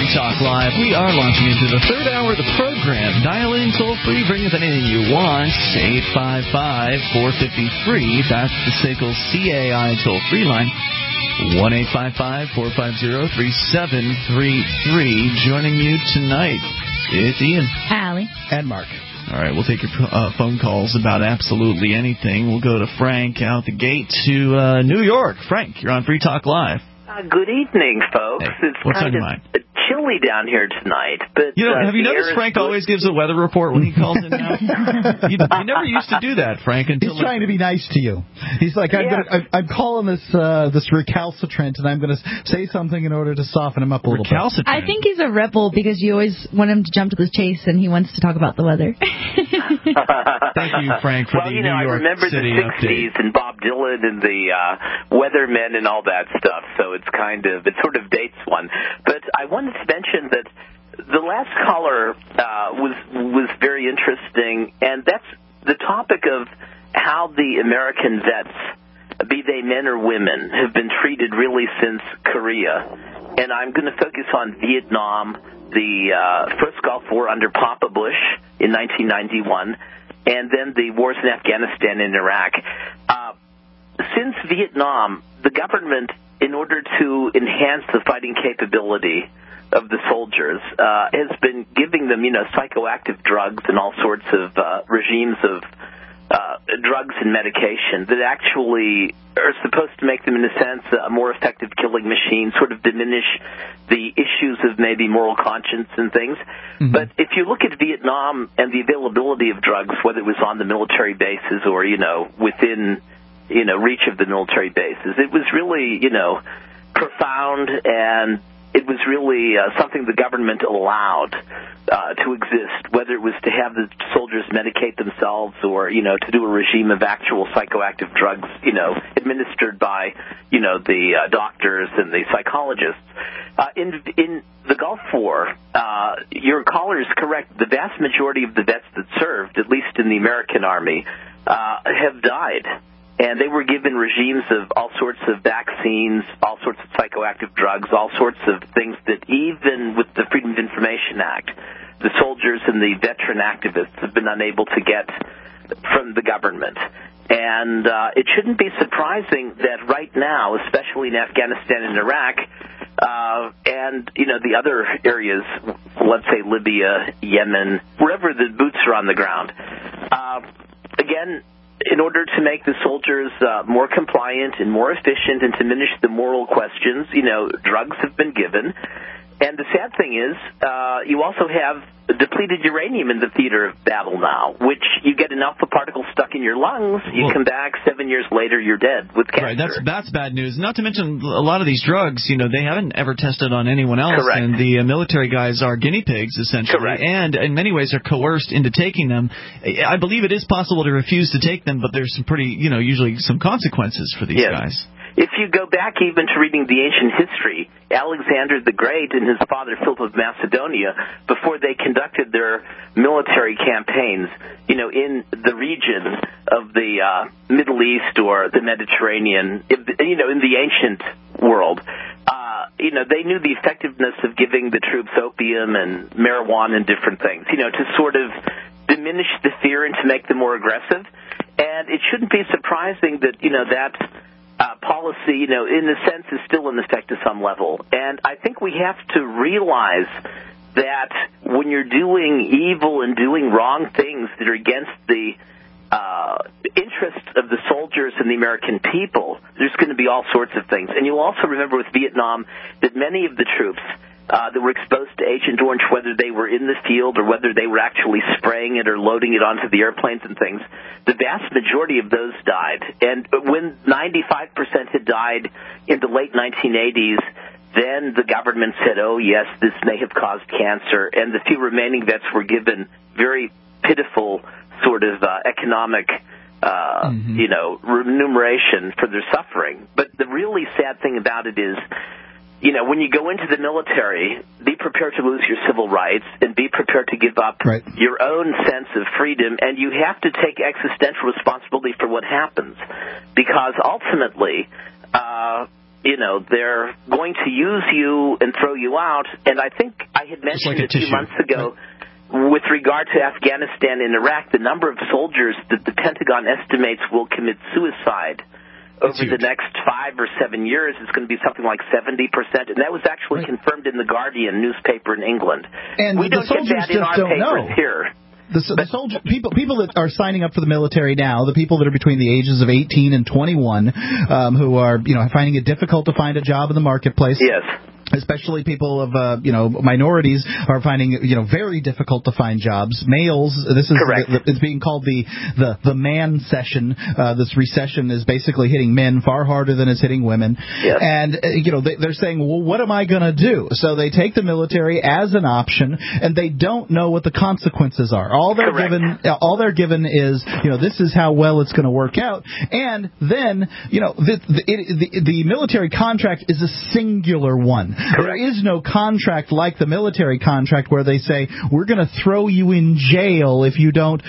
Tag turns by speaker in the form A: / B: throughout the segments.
A: Talk Live. We are launching into the third hour of the program. Dial in toll-free. Bring us anything you want. 855-450-FREE. That's the SACL CAI toll-free line. 1-855-450-3733. Joining you tonight, it's Ian.
B: Allie.
C: And Mark.
A: All right, we'll take your phone calls about absolutely anything. We'll go to Frank out the gate to New York. Frank, you're on Free Talk Live.
D: Good evening, folks.
A: Hey,
D: it's
A: what's
D: kind
A: on your
D: of
A: mind?
D: chilly down here tonight. But
A: have you noticed Frank always gives a weather report when he calls in now? He never used to do that, Frank. Until
C: he's trying to be nice to you. He's like, I'm calling this recalcitrant, and I'm going to say something in order to soften him up a little bit.
B: I think he's a rebel because you always want him to jump to the chase, and he wants to talk about the weather.
A: Thank you, Frank, for the New York
D: I remember
A: City
D: the 60s
A: update.
D: and Bob Dylan and the weathermen and all that stuff, so it sort of dates one. But I wanted to mention that the last caller was very interesting, and that's the topic of how the American vets, be they men or women, have been treated really since Korea. And I'm going to focus on Vietnam, the first Gulf War under Papa Bush in 1991, and then the wars in Afghanistan and Iraq. Since Vietnam, the government, in order to enhance the fighting capability of the soldiers, has been giving them, psychoactive drugs and all sorts of regimes of drugs and medication that actually are supposed to make them, in a sense, a more effective killing machine, sort of diminish the issues of maybe moral conscience and things. Mm-hmm. But if you look at Vietnam and the availability of drugs, whether it was on the military bases or, within reach of the military bases, it was really, profound, and it was really something the government allowed to exist, whether it was to have the soldiers medicate themselves or, to do a regime of actual psychoactive drugs, administered by, the doctors and the psychologists. In the Gulf War, your caller is correct. The vast majority of the vets that served, at least in the American Army, have died. And they were given regimes of all sorts of vaccines, all sorts of psychoactive drugs, all sorts of things that even with the Freedom of Information Act, the soldiers and the veteran activists have been unable to get from the government. And it shouldn't be surprising that right now, especially in Afghanistan and Iraq, and, the other areas, let's say Libya, Yemen, wherever the boots are on the ground, again, in order to make the soldiers more compliant and more efficient and to diminish the moral questions, drugs have been given. And the sad thing is, you also have depleted uranium in the theater of battle now, which you get an alpha particle stuck in your lungs, you come back 7 years later, you're dead with cancer.
A: Right, that's bad news. Not to mention, a lot of these drugs, they haven't ever tested on anyone else.
D: Correct.
A: And the military guys are guinea pigs, essentially.
D: Correct.
A: And in many ways are coerced into taking them. I believe it is possible to refuse to take them, but there's some pretty, usually some consequences for these guys.
D: If you go back even to reading the ancient history, Alexander the Great and his father Philip of Macedonia, before they conducted their military campaigns, in the region of the Middle East or the Mediterranean, in the ancient world, they knew the effectiveness of giving the troops opium and marijuana and different things, to sort of diminish the fear and to make them more aggressive. And it shouldn't be surprising that, that policy, in a sense, is still in effect to some level. And I think we have to realize that when you're doing evil and doing wrong things that are against the interests of the soldiers and the American people, there's going to be all sorts of things. And you'll also remember with Vietnam that many of the troops that were exposed to Agent Orange, whether they were in the field or whether they were actually spraying it or loading it onto the airplanes and things, the vast majority of those died. And when 95% had died in the late 1980s, then the government said, oh, yes, this may have caused cancer, and the few remaining vets were given very pitiful sort of economic remuneration for their suffering. But the really sad thing about it is, when you go into the military, be prepared to lose your civil rights and be prepared to give up your own sense of freedom, and you have to take existential responsibility for what happens. Because ultimately, they're going to use you and throw you out. And I think I had mentioned a few months ago, with regard to Afghanistan and Iraq, the number of soldiers that the Pentagon estimates will commit suicide over the next 5 or 7 years is going to be something like 70%, and that was actually confirmed in the Guardian newspaper in England.
C: And
D: we don't get that in our papers here.
C: The soldier, people that are signing up for the military now, the people that are between the ages of 18 and 21, who are finding it difficult to find a job in the marketplace.
D: Yes.
C: Especially people of minorities are finding very difficult to find jobs. Males, this is it's being called the man session. This recession is basically hitting men far harder than it's hitting women.
D: Yes.
C: And they're saying, well, what am I going to do? So they take the military as an option, and they don't know what the consequences are. All they're given is this is how well it's going to work out, and then the military contract is a singular one. There is no contract like the military contract where they say, we're going to throw you in jail if you don't,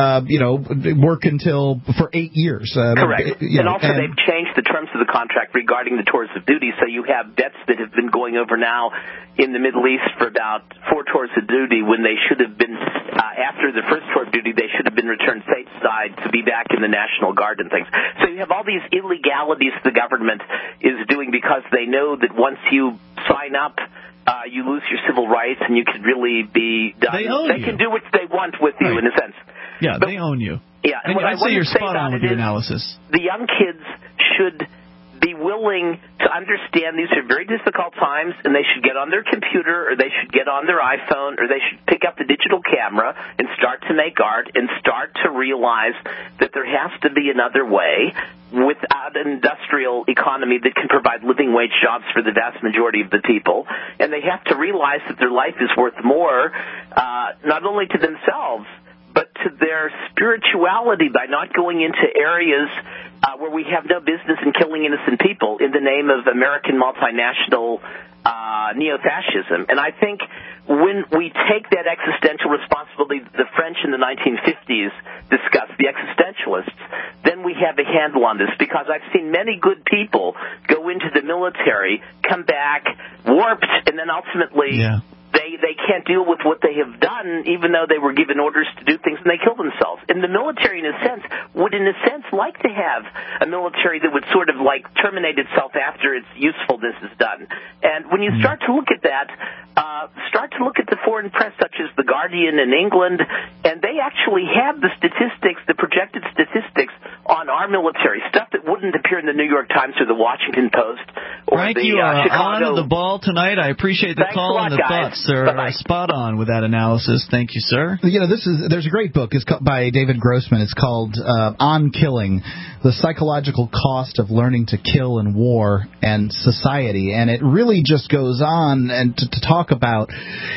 C: work for 8 years.
D: Correct. And they've changed the terms of the contract regarding the tours of duty. So you have vets that have been going over now in the Middle East for about 4 tours of duty when they should have been, after the first tour of duty, they should have been returned stateside to be back in the National Guard and things. So you have all these illegalities the government is doing because they know that once you sign up, you lose your civil rights, and you can really be done. They can do what they want with you, in a sense.
A: Yeah, they own you.
D: Yeah,
A: and I'd say you're spot on with your analysis.
D: The young kids should be willing to understand these are very difficult times, and they should get on their computer, or they should get on their iPhone, or they should pick up the digital camera and start to make art and start to realize that there has to be another way without an industrial economy that can provide living wage jobs for the vast majority of the people. And they have to realize that their life is worth more, not only to themselves, but to their spirituality by not going into areas where we have no business in killing innocent people in the name of American multinational neo-fascism. And I think when we take that existential responsibility that the French in the 1950s discussed, the existentialists, then we have a handle on this, because I've seen many good people go into the military, come back warped, and then ultimately they can't deal with what they have done, even though they were given orders to do things, and they kill themselves. And the military, would like to have a military that would sort of like terminate itself after its usefulness is done. And when you start to look at that, start to look at the foreign press, such as The Guardian in England, and they actually have the statistics, the projected statistics on our military, stuff that wouldn't appear in the New York Times or the Washington Post or
A: Frank,
D: the
A: you are
D: Chicago.
A: on the ball tonight. I appreciate the call and the thoughts, sir. Spot on with that analysis. Thank you, sir.
C: There's a great book. It's by David Grossman. It's called On Killing: The Psychological Cost of Learning to Kill in War and Society. And it really just goes on and to talk about,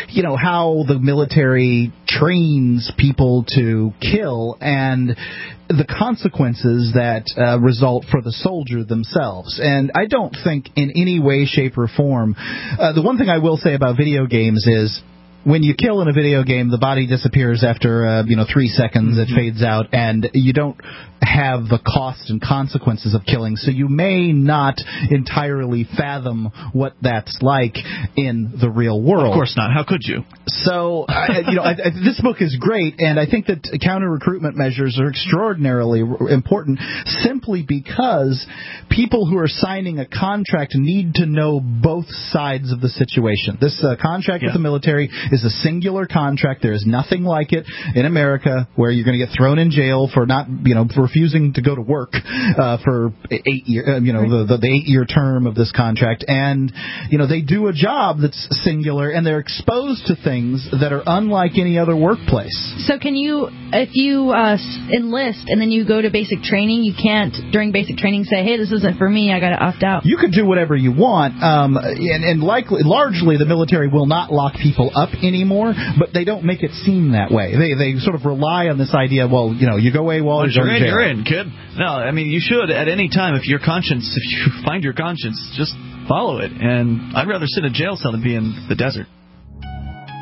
C: how the military trains people to kill and the consequences that result for the soldier themselves. And I don't think in any way, shape, or form, the one thing I will say about video games is, when you kill in a video game, the body disappears after 3 seconds. It fades out, and you don't have the cost and consequences of killing, so you may not entirely fathom what that's like in the real world.
A: Of course not. How could you?
C: So, this book is great, and I think that counter-recruitment measures are extraordinarily important, simply because people who are signing a contract need to know both sides of the situation. This contract with the military is a singular contract. There is nothing like it in America, where you're going to get thrown in jail for not, for refusing to go to work for 8 years, the 8-year term of this contract. And, they do a job that's singular, and they're exposed to things that are unlike any other workplace. So
B: can you, if you enlist and then you go to basic training, you can't, during basic training, say, hey, this isn't for me, I got to opt out?
C: You could do whatever you want, and largely the military will not lock people up anymore, but they don't make it seem that way. They sort of rely on this idea, well, you go AWOL,
A: you're in, kid. No, I mean, you should at any time, if you find your conscience, just follow it. And I'd rather sit in a jail cell than be in the desert.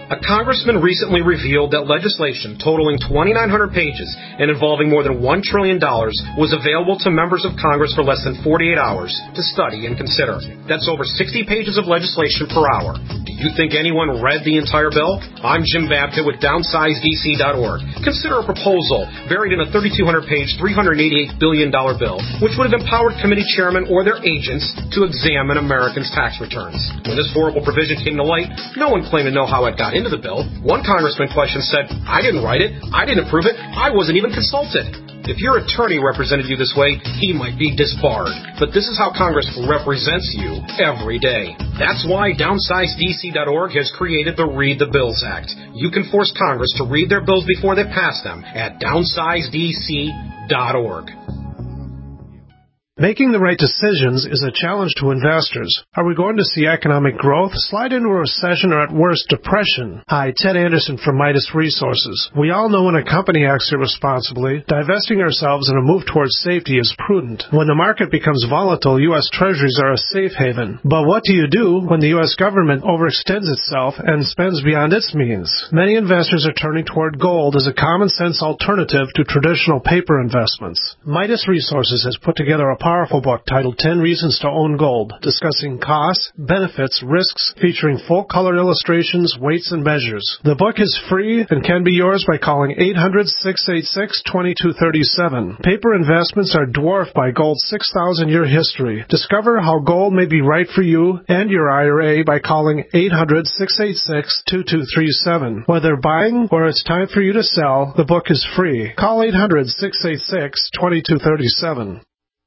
E: A congressman recently revealed that legislation totaling 2,900 pages and involving more than $1 trillion was available to members of Congress for less than 48 hours to study and consider. That's over 60 pages of legislation per hour. Do you think anyone read the entire bill? I'm Jim Babbitt with DownsizeDC.org. Consider a proposal buried in a 3,200-page, $388 billion bill, which would have empowered committee chairmen or their agents to examine Americans' tax returns. When this horrible provision came to light, no one claimed to know how it got into the bill. One congressman questioned said, "I didn't write it, I didn't approve it, I wasn't even consulted." If your attorney represented you this way, he might be disbarred. But this is how Congress represents you every day. That's why DownsizeDC.org has created the Read the Bills Act. You can force Congress to read their bills before they pass them at DownsizeDC.org.
F: Making the right decisions is a challenge to investors. Are we going to see economic growth, slide into a recession, or at worst, depression? Hi, Ted Anderson from Midas Resources. We all know when a company acts irresponsibly, divesting ourselves in a move towards safety is prudent. When the market becomes volatile, U.S. Treasuries are a safe haven. But what do you do when the U.S. government overextends itself and spends beyond its means? Many investors are turning toward gold as a common-sense alternative to traditional paper investments. Midas Resources has put together a powerful book titled 10 Reasons to Own Gold, discussing costs, benefits, risks, featuring full-color illustrations, weights, and measures. The book is free and can be yours by calling 800-686-2237. Paper investments are dwarfed by gold's 6,000-year history. Discover how gold may be right for you and your IRA by calling 800-686-2237. Whether buying or it's time for you to sell, the book is free. Call 800-686-2237.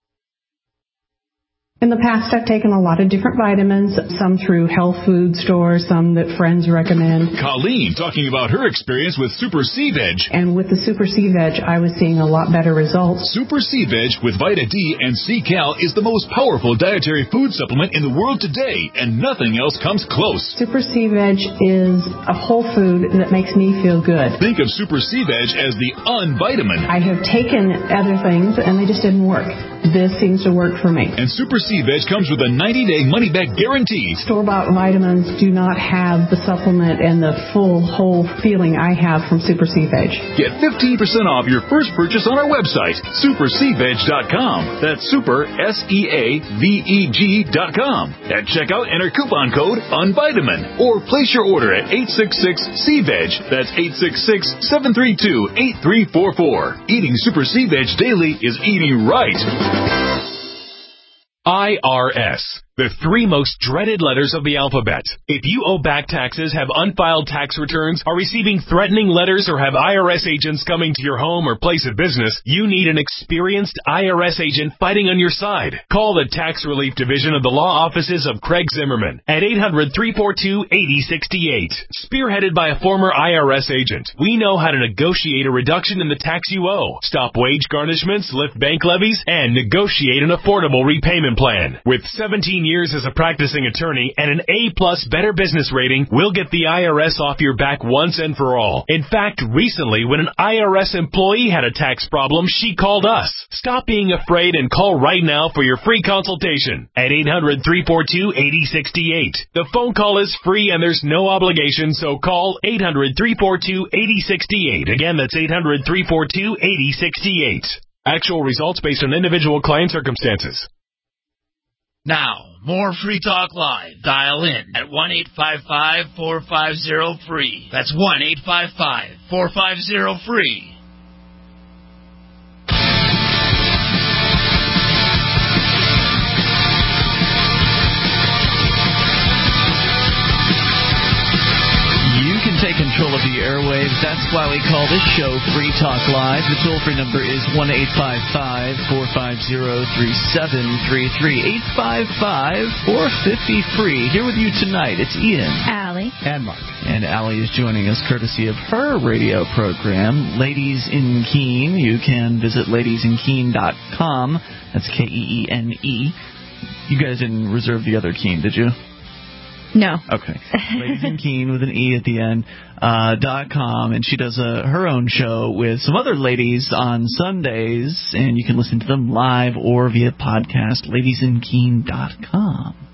G: In the past, I've taken a lot of different vitamins, some through health food stores, some that friends recommend.
H: Colleen talking about her experience with Super C-Veg.
G: And with the Super C-Veg, I was seeing a lot better results.
H: Super C-Veg with Vita D and C-Cal is the most powerful dietary food supplement in the world today, and nothing else comes close.
G: Super C-Veg is a whole food that makes me feel good.
H: Think of Super C-Veg as the unvitamin.
G: I have taken other things, and they just didn't work. This seems to work for me.
H: And Super C-Veg comes with a 90-day money-back guarantee.
G: Store-bought vitamins do not have the supplement and the full, whole feeling I have from Super C-Veg.
H: Get 15% off your first purchase on our website, supercveg.com. That's super, SEAVEG.com. At checkout, enter coupon code UNVITAMIN. Or place your order at 866-C-VEG. That's 866-732-8344. Eating Super C-Veg daily is eating right. IRS, the three most dreaded letters of the alphabet. If you owe back taxes, have unfiled tax returns, are receiving threatening letters, or have IRS agents coming to your home or place of business, you need an experienced IRS agent fighting on your side. Call the Tax Relief Division of the law offices of Craig Zimmerman at 800-342-8068. Spearheaded by a former IRS agent, we know how to negotiate a reduction in the tax you owe, stop wage garnishments, lift bank levies, and negotiate an affordable repayment plan. With 17 years as a practicing attorney and an A-plus Better Business rating, we'll get the IRS off your back once and for all. In fact, recently, when an IRS employee had a tax problem, she called us. Stop being afraid and call right now for your free consultation at 800-342-8068. The phone call is free and there's no obligation, so call 800-342-8068. Again, that's 800-342-8068. Actual results based on individual client circumstances.
I: Now, more Free Talk Live. Dial in at 1-855-450-FREE. That's 1-855-450-FREE.
A: Take control of the airwaves. That's why we call this show Free Talk Live. The toll-free number is 1-855-450-3733. 855-450-FREE. Here with you tonight, it's Ian.
B: Allie.
C: And Mark.
A: And Allie is joining us courtesy of her radio program, Ladies in Keene. You can visit ladiesinkeene.com. That's Keene. You guys didn't reserve the other Keene, did you?
B: No.
A: Okay. Ladies in Keene with an E at the end, .com, and she does her own show with some other ladies on Sundays, and you can listen to them live or via podcast, ladiesinkeene.com.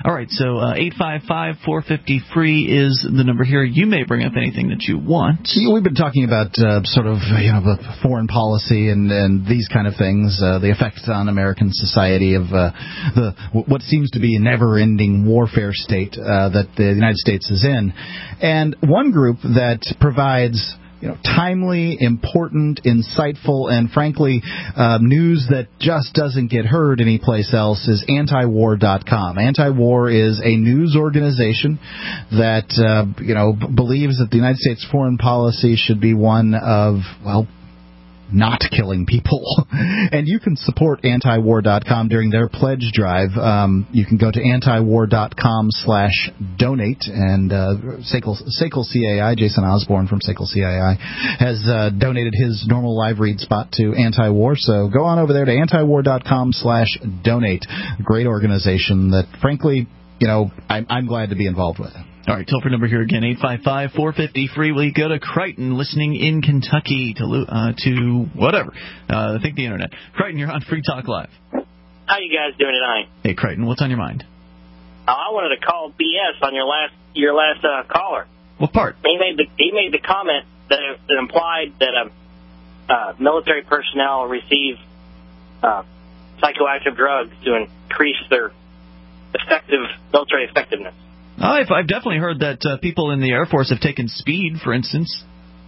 A: All right, so 855-450-FREE is the number here. You may bring up anything that you want.
C: We've been talking about sort of the foreign policy and these kind of things, the effects on American society of what seems to be a never-ending warfare state that the United States is in. And one group that provides timely, important, insightful, and frankly, news that just doesn't get heard anyplace else is antiwar.com. Antiwar is a news organization that, believes that the United States foreign policy should be one of, not killing people. And you can support antiwar.com during their pledge drive. You can go to antiwar.com/donate, and SACL CAI, Jason Osborne from SACL CAI, has donated his normal live read spot to Antiwar. So go on over there to antiwar.com/donate. Great organization that, frankly, I'm glad to be involved with.
A: All right, toll-free number here again, 855-450-FREE. We go to Crichton, listening in Kentucky to whatever. I think the Internet. Crichton, you're on Free Talk Live.
J: How you guys doing tonight?
A: Hey, Crichton, what's on your mind?
J: I wanted to call BS on your last caller.
A: What part?
J: He made the comment that implied that military personnel receive psychoactive drugs to increase their military effectiveness.
A: I've definitely heard that people in the Air Force have taken speed, for instance.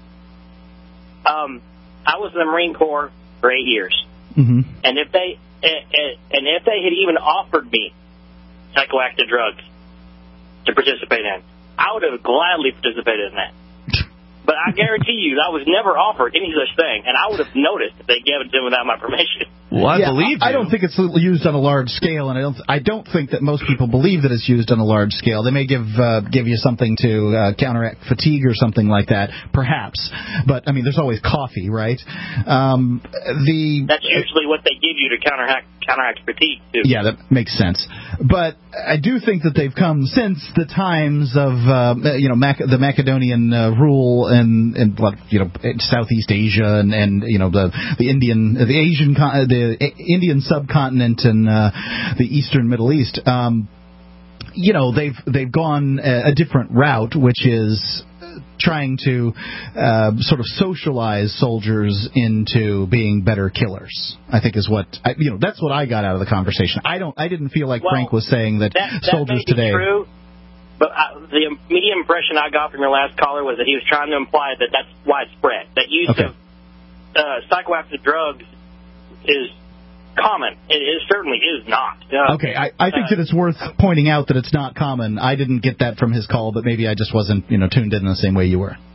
J: I was in the Marine Corps for 8 years, and if they had even offered me psychoactive drugs to participate in, I would have gladly participated in that. But I guarantee you, I was never offered any such thing, and I would have noticed if they gave it to me without my permission.
A: Well, I believe you.
C: I don't think it's used on a large scale, and I don't think that most people believe that it's used on a large scale. They may give you something to counteract fatigue or something like that, perhaps. But there's always coffee, right?
J: That's usually what they give you to counteract fatigue too.
C: Yeah, that makes sense. But I do think that they've come since the times of the Macedonian rule in Southeast Asia and the Indian subcontinent and the Eastern Middle East. They've gone a different route, which is trying to sort of socialize soldiers into being better killers. I think is what that's what I got out of the conversation. I didn't feel like Frank was saying that soldiers
J: may be
C: today.
J: True, but the immediate impression I got from your last caller was that he was trying to imply that that's widespread. That use of psychoactive drugs is common. It certainly is not.
C: Okay, I think that it's worth pointing out that it's not common. I didn't get that from his call, but maybe I just wasn't tuned in the same way you were.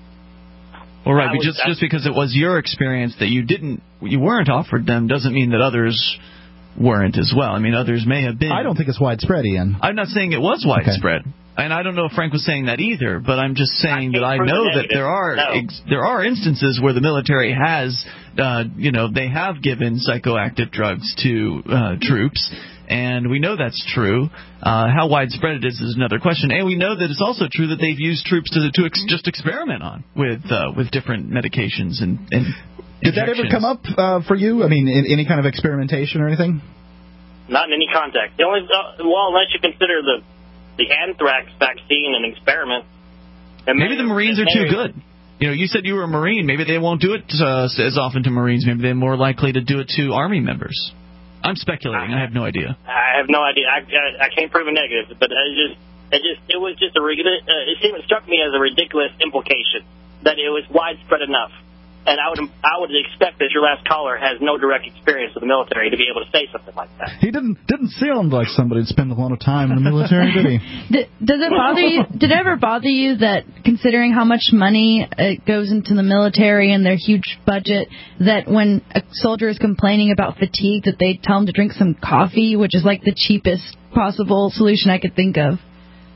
A: Well, right, but just because it was your experience that you weren't offered them doesn't mean that others weren't as well. Others may have been.
C: I don't think it's widespread, Ian.
A: I'm not saying it was widespread. Okay. And I don't know if Frank was saying that either, but I'm just saying that I know that there are instances where the military has, they have given psychoactive drugs to troops, and we know that's true. How widespread it is another question, and we know that it's also true that they've used troops to just experiment on with different medications and
C: Did that ever come up for you? In any kind of experimentation or anything?
J: Not in any context. The only unless you consider the anthrax vaccine an experiment.
A: Maybe the Marines are too good. You said you were a Marine. Maybe they won't do it as often to Marines. Maybe they're more likely to do it to Army members. I'm speculating. I have no idea.
J: I have no idea. I can't prove a negative, but it was just it struck me as a ridiculous implication that it was widespread enough. And I would expect that your last caller has no direct experience with the military to be able to say something like that.
C: He didn't sound like somebody who'd spend a lot of time in the military, did he?
B: Does it bother you? Did it ever bother you that, considering how much money goes into the military and their huge budget, that when a soldier is complaining about fatigue, that they tell him to drink some coffee, which is like the cheapest possible solution I could think of?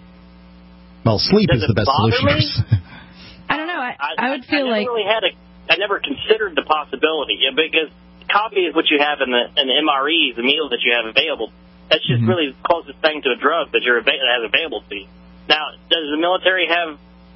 C: Well, sleep is the best solution.
B: I don't know. I would feel like
J: I never considered the possibility, because coffee is what you have in the MREs, the meals that you have available. That's just really the closest thing to a drug that has available to you. Now, does the military have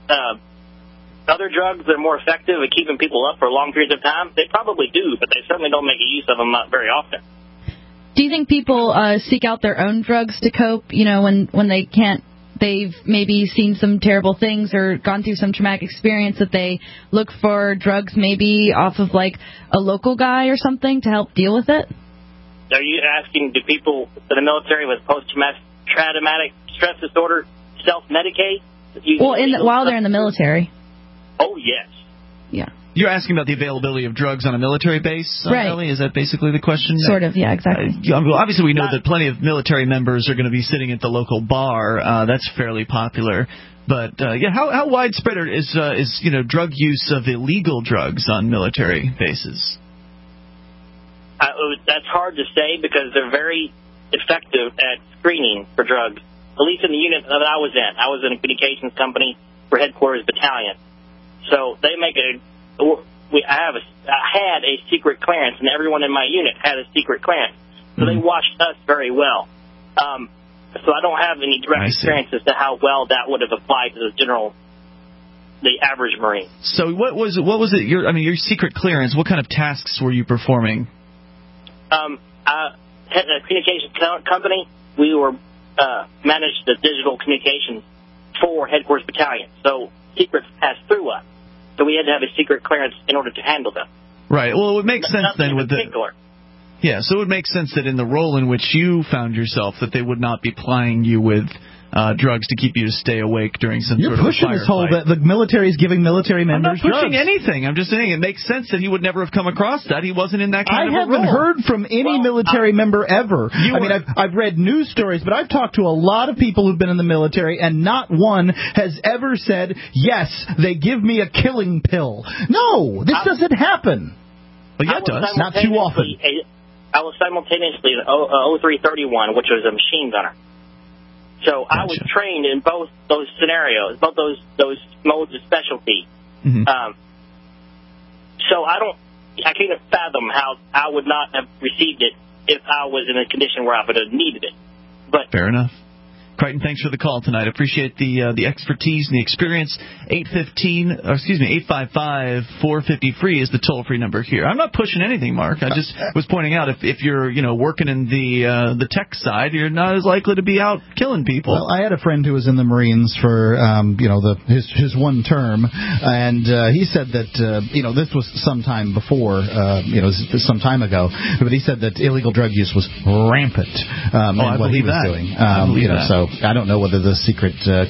J: other drugs that are more effective at keeping people up for long periods of time? They probably do, but they certainly don't make use of them very often.
B: Do you think people seek out their own drugs to cope, when they can't, they've maybe seen some terrible things or gone through some traumatic experience, that they look for drugs maybe off of, like, a local guy or something to help deal with it?
J: Are you asking, do people in the military with post-traumatic stress disorder self-medicate?
B: Well, while they're in the military.
J: Oh, yes.
B: Yeah.
A: You're asking about the availability of drugs on a military base,
B: right?
A: Ellie? Is that basically the question?
B: Sort of, yeah, exactly.
A: Well, obviously, we know that plenty of military members are going to be sitting at the local bar. That's fairly popular. But, how widespread is drug use of illegal drugs on military bases?
J: That's hard to say because they're very effective at screening for drugs, at least in the unit that I was in. I was in a communications company for Headquarters Battalion. So they make I had a secret clearance, and everyone in my unit had a secret clearance. So they watched us very well. So I don't have any direct experience as to how well that would have applied to the average Marine.
A: So what was it? Your secret clearance. What kind of tasks were you performing?
J: I had a communications company. We were managed the digital communications for Headquarters Battalion. So secrets passed through us. So we had to have a secret clearance in order to handle them.
A: Right. Well, it would make sense then with
J: particular.
A: Yeah, so it would make sense that in the role in which you found yourself, that they would not be plying you with drugs to keep you to stay awake during some sort of firefight.
C: You're pushing this whole that the military is giving military members drugs.
A: I'm not pushing anything. I'm just saying it makes sense that he would never have come across that. He wasn't in that kind of a role.
C: I haven't heard from any military member ever. I've read news stories, but I've talked to a lot of people who've been in the military, and not one has ever said, yes, they give me a killing pill. No, this doesn't happen.
A: Well, yeah, it does.
C: Not too often.
J: I was simultaneously an 0331, which was a machine gunner. So I was trained in both those scenarios, both those modes of specialty.
A: Mm-hmm.
J: So I can't fathom how I would not have received it if I was in a condition where I would have needed it. But
A: fair enough. Crichton, thanks for the call tonight. Appreciate the expertise and the experience. 855-450-FREE is the toll-free number here. I'm not pushing anything, Mark. I just was pointing out if you're working in the tech side, you're not as likely to be out killing people.
C: Well, I had a friend who was in the Marines for his one term, and he said that this was some time before, some time ago, but he said that illegal drug use was rampant in what he was doing.
A: I believe that.
C: So I don't know whether the secret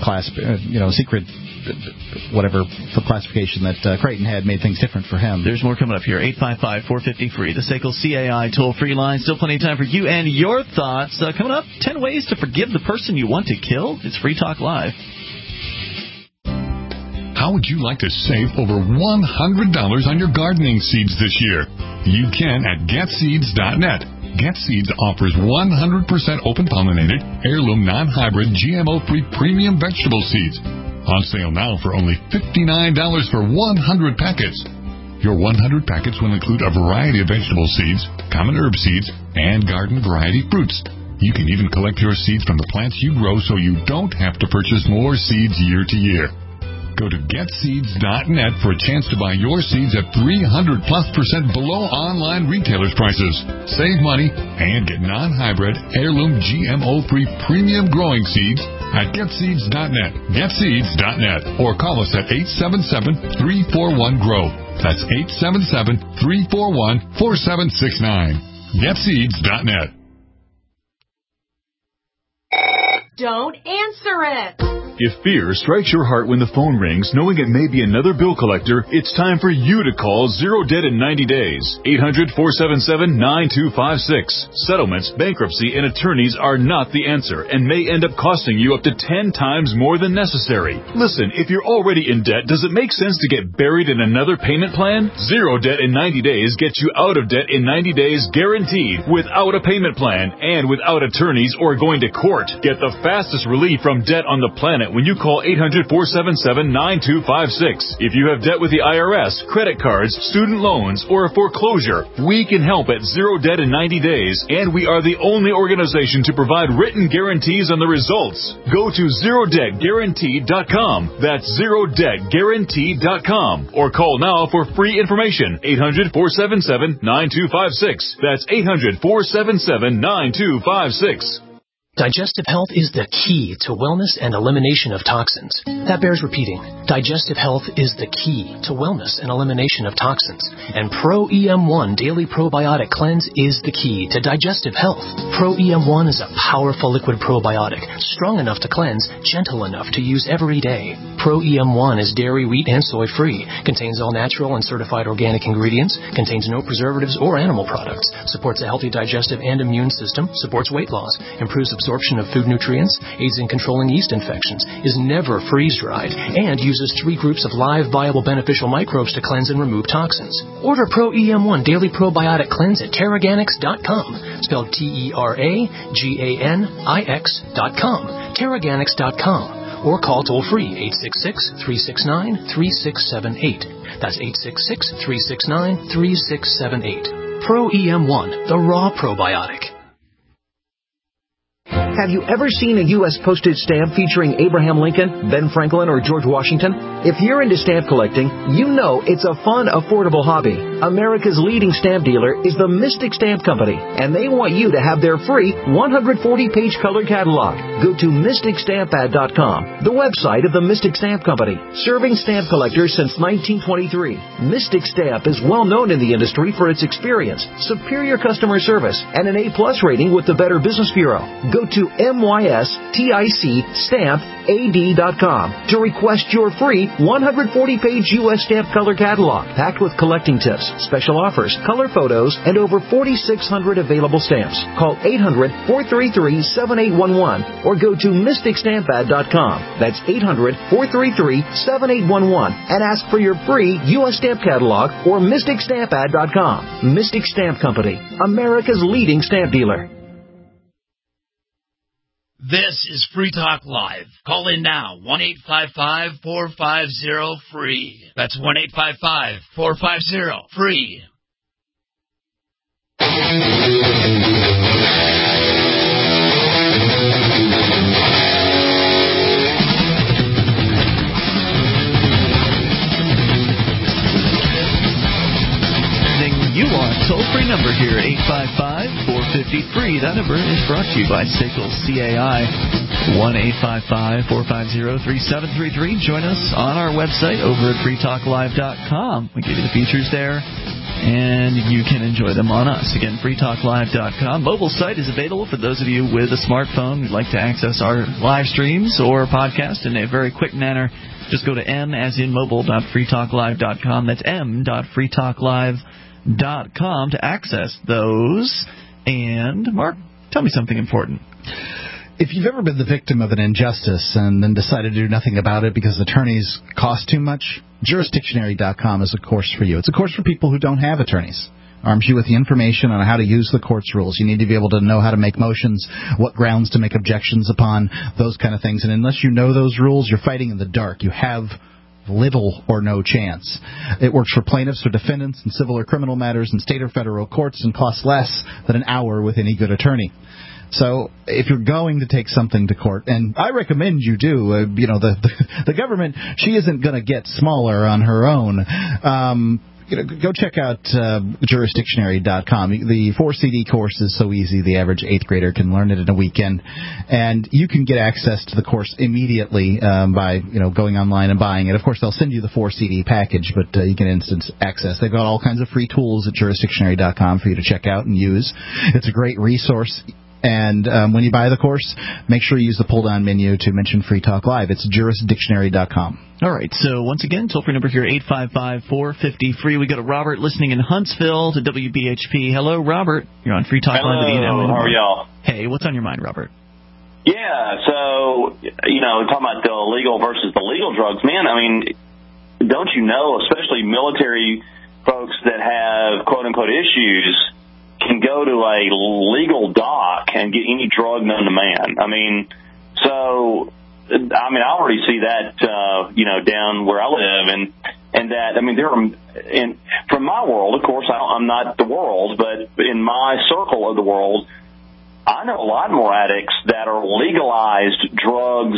C: whatever classification that Crichton had made things different for him.
A: There's more coming up here. 855-450-FREE, the SACL CAI toll-free line. Still plenty of time for you and your thoughts. Coming up, 10 ways to forgive the person you want to kill. It's Free Talk Live.
K: How would you like to save over $100 on your gardening seeds this year? You can at GetSeeds.net. GetSeeds offers 100% open-pollinated, heirloom, non-hybrid, GMO-free premium vegetable seeds. On sale now for only $59 for 100 packets. Your 100 packets will include a variety of vegetable seeds, common herb seeds, and garden variety fruits. You can even collect your seeds from the plants you grow so you don't have to purchase more seeds year to year. Go to GetSeeds.net for a chance to buy your seeds at 300+% below online retailers' prices. Save money and get non-hybrid, heirloom, GMO-free premium growing seeds at GetSeeds.net. GetSeeds.net. Or call us at 877-341-GROW. That's 877-341-4769. GetSeeds.net.
L: Don't answer it.
M: If fear strikes your heart when the phone rings, knowing it may be another bill collector, it's time for you to call Zero Debt in 90 Days. 800-477-9256. Settlements, bankruptcy, and attorneys are not the answer and may end up costing you up to 10 times more than necessary. Listen, if you're already in debt, does it make sense to get buried in another payment plan? Zero Debt in 90 Days gets you out of debt in 90 days guaranteed, without a payment plan, and without attorneys or going to court. Get the fastest relief from debt on the planet it when you call 800-477-9256. If you have debt with the IRS, credit cards, student loans, or a foreclosure, we can help at Zero Debt in 90 days, and we are the only organization to provide written guarantees on the results. Go to ZeroDebtGuaranteed.com. That's ZeroDebtGuaranteed.com. Or call now for free information. 800-477-9256. That's 800-477-9256.
N: Digestive health is the key to wellness and elimination of toxins. That bears repeating. Digestive health is the key to wellness and elimination of toxins. And Pro EM1 Daily Probiotic Cleanse is the key to digestive health. Pro EM1 is a powerful liquid probiotic, strong enough to cleanse, gentle enough to use every day. Pro EM1 is dairy, wheat, and soy free, contains all natural and certified organic ingredients, contains no preservatives or animal products, supports a healthy digestive and immune system, supports weight loss, improves absorption of food nutrients, aids in controlling yeast infections, is never freeze-dried, and uses 3 groups of live, viable, beneficial microbes to cleanse and remove toxins. Order Pro EM1 Daily Probiotic Cleanse at Teraganix.com, spelled TerraGanix.com, Teraganix.com, or call toll-free 866-369-3678. That's 866-369-3678. Pro EM1, the raw probiotic.
O: Have you ever seen a U.S. postage stamp featuring Abraham Lincoln, Ben Franklin, or George Washington? If you're into stamp collecting, you know it's a fun, affordable hobby. America's leading stamp dealer is the Mystic Stamp Company, and they want you to have their free 140-page color catalog. Go to MysticStampAd.com, the website of the Mystic Stamp Company, serving stamp collectors since 1923. Mystic Stamp is well known in the industry for its experience, superior customer service, and an A+ rating with the Better Business Bureau. Go to MysticStampAd.com to request your free 140-page U.S. stamp color catalog, packed with collecting tips, special offers, color photos, and over 4,600 available stamps. Call 800-433-7811 or go to MysticStampAd.com. That's 800-433-7811 and ask for your free U.S. stamp catalog or MysticStampAd.com. Mystic Stamp Company, America's leading stamp dealer.
I: This is Free Talk Live. Call in now, 1-855-450-FREE. That's 1-855-450-FREE.
A: You want toll-free number here, 855-450-FREE. That number is brought to you by SACL CAI, 1-855-450-3733. Join us on our website over at freetalklive.com. We give you the features there, and you can enjoy them on us. Again, freetalklive.com. Mobile site is available for those of you with a smartphone who'd like to access our live streams or podcast in a very quick manner. Just go to m.freetalklive.com. That's m.freetalklive.com to access those. And Mark, tell me something important.
C: If you've ever been the victim of an injustice and then decided to do nothing about it because attorneys cost too much, jurisdictionary.com is a course for you. It's a course for people who don't have attorneys. Arms you with the information on how to use the court's rules. You need to be able to know how to make motions, what grounds to make objections upon, those kind of things. And unless you know those rules, you're fighting in the dark. You have little or no chance. It works for plaintiffs or defendants in civil or criminal matters in state or federal courts and costs less than an hour with any good attorney. So if you're going to take something to court, and I recommend you do, the government, she isn't going to get smaller on her own. Go check out jurisdictionary.com. The 4-CD course is so easy, the average 8th grader can learn it in a weekend. And you can get access to the course immediately by going online and buying it. Of course, they'll send you the 4-CD package, but you can instant access. They've got all kinds of free tools at jurisdictionary.com for you to check out and use. It's a great resource. And when you buy the course, make sure you use the pull-down menu to mention Free Talk Live. It's jurisdictionary.com.
A: All right. So once again, toll-free number here, 855-450-FREE. We got a Robert listening in Huntsville to WBHP. Hello, Robert. You're on Free Talk Live.
P: Hello. How are y'all?
A: Hey, what's on your mind, Robert?
P: Yeah. So, talking about the illegal versus the legal drugs, man, I mean, don't you know, especially military folks that have quote-unquote issues can go to a legal doc and get any drug known to man. I mean, so I mean, I already see that, down where I live, and that, I mean, from my world, of course, I'm not the world, but in my circle of the world, I know a lot more addicts that are legalized drugs,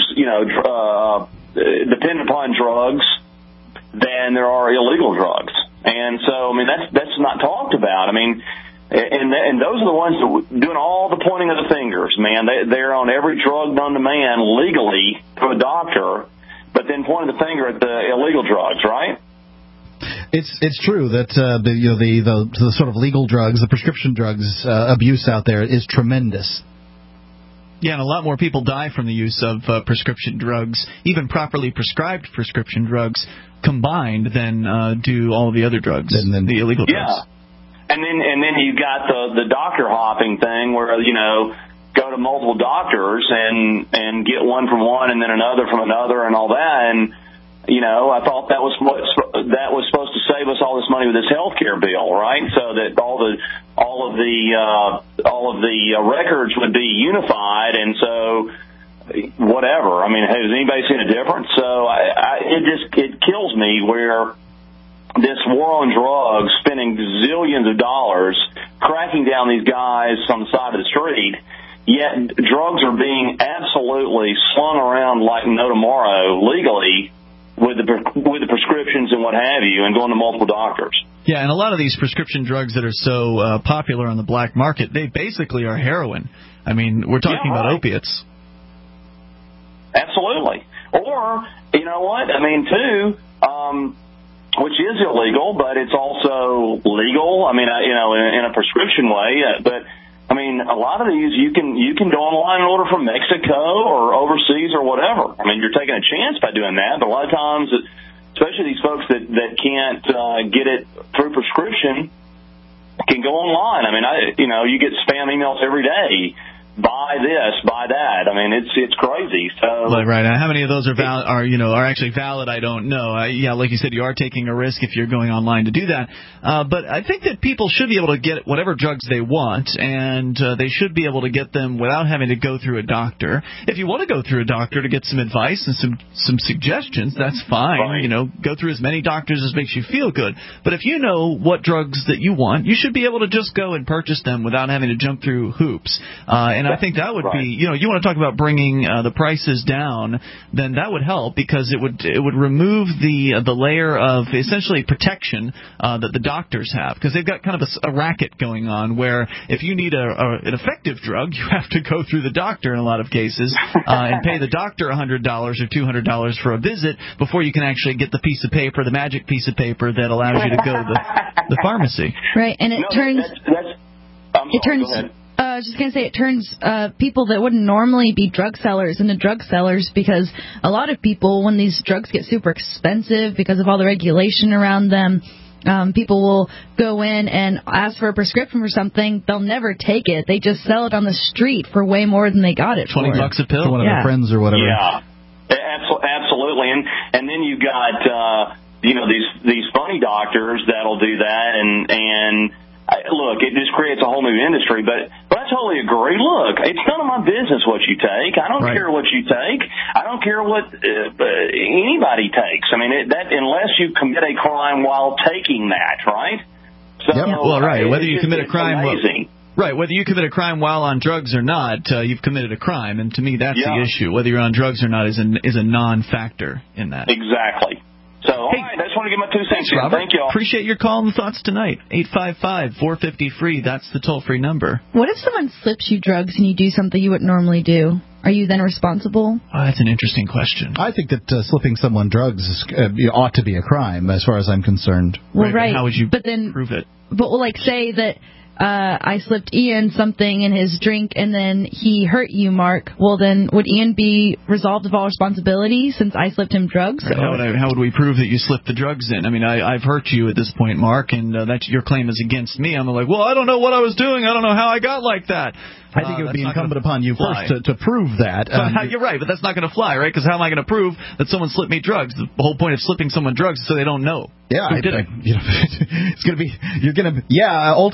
P: dependent upon drugs, than there are illegal drugs. And so, I mean, that's not talked about. I mean, and those are the ones that are doing all the pointing of the fingers, man. They're on every drug known to man legally to a doctor, but then pointing the finger at the illegal drugs, right?
C: It's true that the sort of legal drugs, the prescription drugs abuse out there is tremendous.
A: Yeah, and a lot more people die from the use of prescription drugs, even properly prescribed prescription drugs, combined than do all the other drugs, the illegal drugs.
P: Yeah, and then you got the doctor hopping thing where go to multiple doctors and get one from one and then another from another and all that. And I thought that was supposed to save us all this money with this health care bill, right? So that all of the records would be unified, and so whatever. I mean, has anybody seen a difference? So it kills me where this war on drugs, spending zillions of dollars, cracking down these guys on the side of the street, yet drugs are being absolutely slung around like no tomorrow legally, with the prescriptions and what have you, and going to multiple doctors.
A: Yeah, and a lot of these prescription drugs that are so popular on the black market, they basically are heroin. I mean, we're talking about opiates.
P: Absolutely. Or, you know what? I mean, too, which is illegal, but it's also legal. I mean, in a prescription way, but. I mean, a lot of these you can go online and order from Mexico or overseas or whatever. I mean, you're taking a chance by doing that, but a lot of times, especially these folks that can't get it through prescription, can go online. I mean, you get spam emails every day. Buy this, buy that. I mean, it's crazy. So
A: right. How many of those are actually valid? I don't know. Like you said, you are taking a risk if you're going online to do that. But I think that people should be able to get whatever drugs they want, and they should be able to get them without having to go through a doctor. If you want to go through a doctor to get some advice and some suggestions, that's fine. Right. Go through as many doctors as makes you feel good. But if you know what drugs that you want, you should be able to just go and purchase them without having to jump through hoops. And I think that would be, you want to talk about bringing the prices down, then that would help, because it would remove the layer of essentially protection that the doctors have, because they've got kind of a racket going on where if you need an effective drug, you have to go through the doctor in a lot of cases and pay the doctor $100 or $200 for a visit before you can actually get the piece of paper, the magic piece of paper that allows you to go to the pharmacy.
B: Right, and it I was just going to say, it turns people that wouldn't normally be drug sellers into drug sellers, because a lot of people, when these drugs get super expensive because of all the regulation around them, people will go in and ask for a prescription for something. They'll never take it. They just sell it on the street for way more than they got it for.
A: $20 a pill?
C: For one of their friends or whatever.
P: Yeah, absolutely. And then you got, these funny doctors that'll do that, and look, it just creates a whole new industry, but I totally agree. Look, it's none of my business what you take. I don't care what you take. I don't care what anybody takes. I mean, unless you commit a crime while taking that, right? So,
A: well, right. Whether you commit a crime,
P: whether
A: you commit a crime while on drugs or not, you've committed a crime, and to me, that's the issue. Whether you're on drugs or not is a non-factor in that.
P: Exactly. So, all right, I just want to give my 2 cents here. Thank you all.
A: Appreciate your call and thoughts tonight. 855-450-FREE. That's the toll-free number.
B: What if someone slips you drugs and you do something you wouldn't normally do? Are you then responsible?
A: Oh, that's an interesting question.
C: I think that slipping someone drugs ought to be a crime, as far as I'm concerned.
B: Well, right.
A: How would you prove it?
B: But say that I slipped Ian something in his drink and then he hurt you, Mark. Well, then would Ian be absolved of all responsibility since I slipped him drugs?
A: Right. How would we prove that you slipped the drugs in? I mean, I've hurt you at this point, Mark, and that's your claim is against me. I'm like, well, I don't know what I was doing. I don't know how I got like that.
C: I think it would be incumbent upon you first to prove that.
A: You're right, but that's not going to fly, right? Because how am I going to prove that someone slipped me drugs? The whole point of slipping someone drugs is so they don't know.
C: Yeah, it's going to be. Ultimately, you're going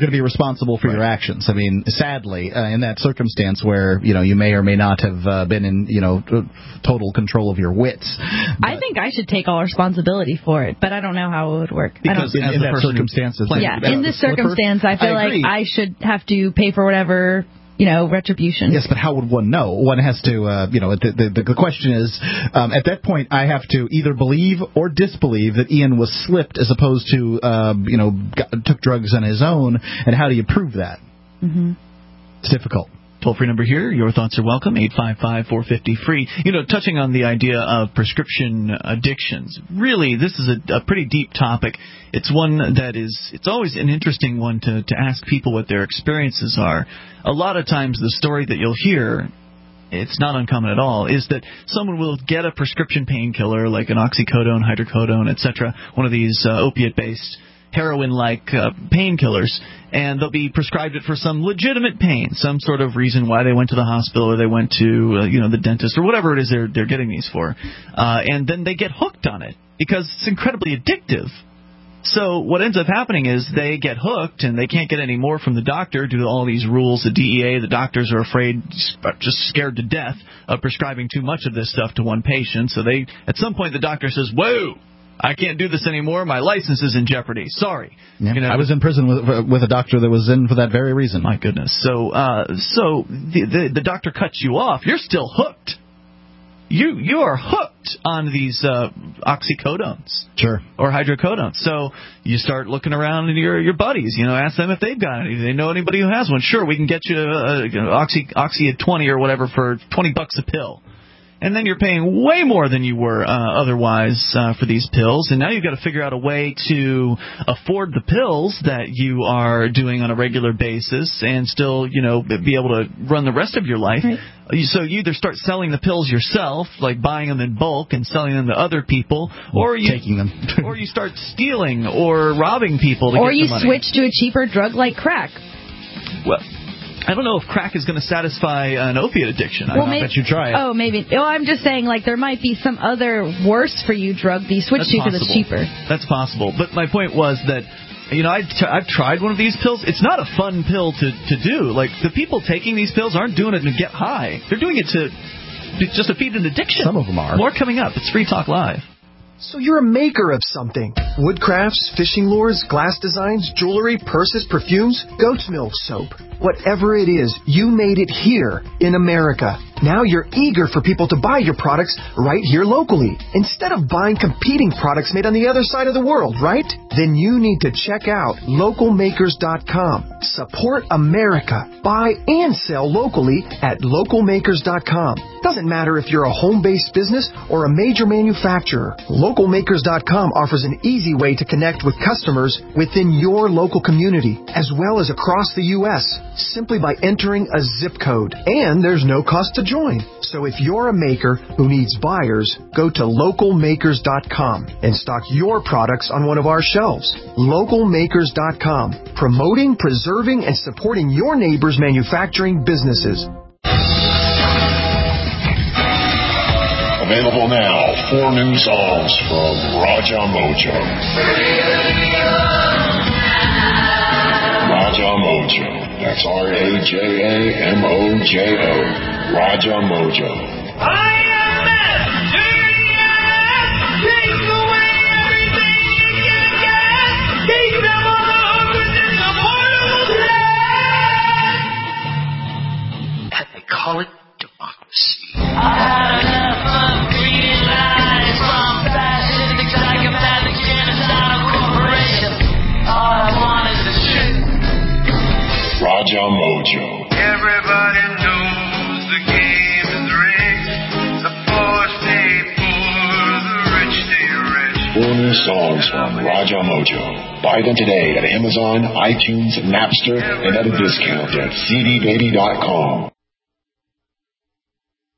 C: going to be responsible for your actions. I mean, sadly, in that circumstance where, you may or may not have been in, total control of your wits.
B: I think I should take all responsibility for it, but I don't know how it would work.
C: Because in that circumstance,
B: in this circumstance, I feel like I should have to pay for whatever, retribution.
C: Yes, but how would one know? One has to, the question is, at that point, I have to either believe or disbelieve that Ian was slipped as opposed to, took drugs on his own, and how do you prove that?
B: Mm-hmm.
C: It's difficult.
A: Toll-free number here. Your thoughts are welcome. 855-450-FREE. Touching on the idea of prescription addictions, really, this is a pretty deep topic. It's one that it's always an interesting one to ask people what their experiences are. A lot of times the story that you'll hear, it's not uncommon at all, is that someone will get a prescription painkiller like an oxycodone, hydrocodone, etc., one of these opiate-based heroin-like painkillers, and they'll be prescribed it for some legitimate pain, some sort of reason why they went to the hospital or they went to the dentist or whatever it is they're getting these for, and then they get hooked on it because it's incredibly addictive. So what ends up happening is they get hooked and they can't get any more from the doctor due to all these rules. The DEA, the doctors are afraid, just scared to death of prescribing too much of this stuff to one patient. So at some point the doctor says, "Whoa, I can't do this anymore. My license is in jeopardy. Sorry."
C: Yeah, I was in prison with a doctor that was in for that very reason.
A: My goodness. So the doctor cuts you off. You're still hooked. You are hooked on these oxycodones,
C: sure,
A: or hydrocodones. So you start looking around and your buddies, ask them if they've got any. Do they know anybody who has one? Sure, we can get you Oxy at 20 or whatever for $20 a pill. And then you're paying way more than you were otherwise for these pills. And now you've got to figure out a way to afford the pills that you are doing on a regular basis and still, be able to run the rest of your life.
B: Right.
A: So you either start selling the pills yourself, like buying them in bulk and selling them to other people, or you
C: taking them,
A: or you start stealing or robbing people to
B: or
A: get
B: you
A: the money.
B: Switch to a cheaper drug like crack.
A: Well, I don't know if crack is going to satisfy an opiate addiction.
B: Well,
C: I bet you try it.
B: Oh, maybe. Well, I'm just saying, there might be some other worse for you drug that you switch to because it's cheaper.
A: That's possible. But my point was that, I've tried one of these pills. It's not a fun pill to do. The people taking these pills aren't doing it to get high. They're doing it just to feed an addiction.
C: Some of them are.
A: More coming up. It's Free Talk Live.
Q: So you're a maker of something. Wood crafts, fishing lures, glass designs, jewelry, purses, perfumes, goat's milk soap. Whatever it is, you made it here in America. Now you're eager for people to buy your products right here locally, instead of buying competing products made on the other side of the world, right? Then you need to check out localmakers.com. Support America. Buy and sell locally at localmakers.com. Doesn't matter if you're a home-based business or a major manufacturer. Localmakers.com offers an easy way to connect with customers within your local community, as well as across the U.S., simply by entering a zip code. And there's no cost to join. So if you're a maker who needs buyers, go to localmakers.com and stock your products on one of our shelves. Localmakers.com, promoting, preserving, and supporting your neighbors' manufacturing businesses.
R: Available now, 4 new songs from Raja Mojo. Raja Mojo. That's RAJAMOJO. Raja Mojo.
I: They call it democracy. I had enough of green lights from fascistic, psychopathic, genocidal corporations. All I want is the truth.
R: Raja Mojo.
S: Everybody knows the game is rigged. The poor stay poor, the rich stay rich.
R: 4 new songs from Raja Mojo. Buy them today at Amazon, iTunes, Napster, and at a discount at cdbaby.com.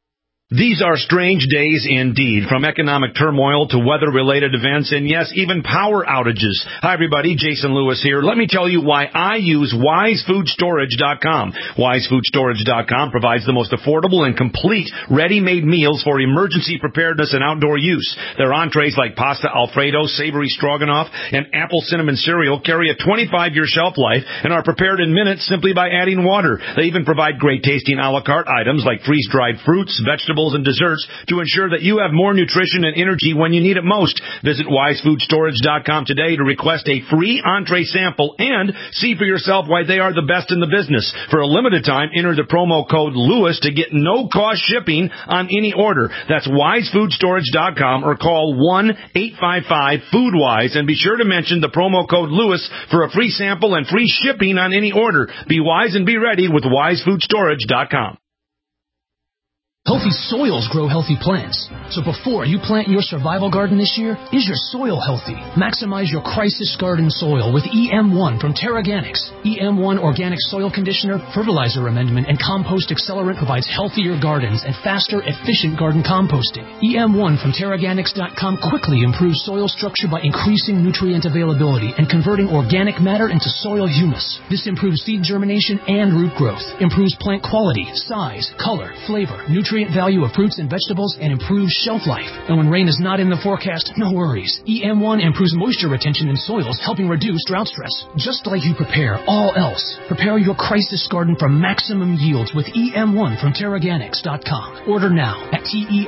T: These are strange days indeed, from economic turmoil to weather-related events and, yes, even power outages. Hi, everybody. Jason Lewis here. Let me tell you why I use WiseFoodStorage.com. WiseFoodStorage.com provides the most affordable and complete ready-made meals for emergency preparedness and outdoor use. Their entrees like pasta Alfredo, savory stroganoff, and apple cinnamon cereal carry a 25-year shelf life and are prepared in minutes simply by adding water. They even provide great-tasting a la carte items like freeze-dried fruits, vegetables, and desserts to ensure that you have more nutrition and energy when you need it most. Visit WiseFoodStorage.com today to request a free entree sample and see for yourself why they are the best in the business. For a limited time, enter the promo code LEWIS to get no-cost shipping on any order. That's WiseFoodStorage.com or call 1-855-FoodWise and be sure to mention the promo code LEWIS for a free sample and free shipping on any order. Be wise and be ready with WiseFoodStorage.com.
N: Healthy soils grow healthy plants. So before you plant your survival garden this year, is your soil healthy? Maximize your crisis garden soil with EM1 from TerraGanix. EM1 organic soil conditioner, fertilizer amendment, and compost accelerant provides healthier gardens and faster, efficient garden composting. EM1 from TerraGanix.com quickly improves soil structure by increasing nutrient availability and converting organic matter into soil humus. This improves seed germination and root growth, improves plant quality, size, color, flavor, nutrient value of fruits and vegetables, and improves shelf life. And when rain is not in the forecast, no worries. EM1 improves moisture retention in soils, helping reduce drought stress. Just like you prepare all else, prepare your crisis garden for maximum yields with EM1 from TerraGanix.com. Order now at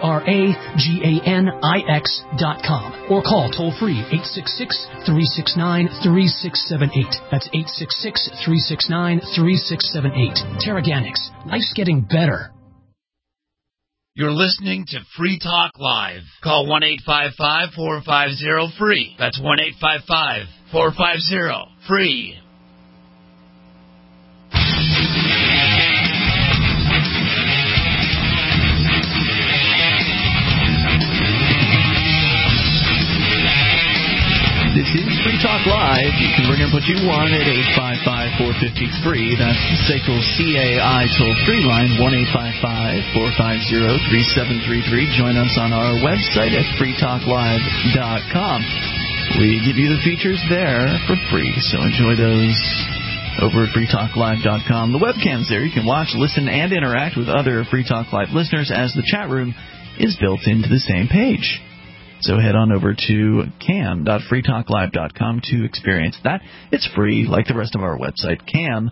N: TerraGanix.com or call toll-free 866-369-3678. That's 866-369-3678. TerraGanix. Life's getting better.
U: You're listening to Free Talk Live. Call 1-855-450-FREE. That's 1-855-450-FREE.
A: This is Free Talk Live. You can bring up what you want at 855-450-FREE. That's the SACL CAI toll-free line, 1-855-450-3733. Join us on our website at freetalklive.com. We give you the features there for free, so enjoy those over at freetalklive.com. The webcam's there. You can watch, listen, and interact with other Free Talk Live listeners as the chat room is built into the same page. So head on over to cam.freetalklive.com to experience that. It's free, like the rest of our website,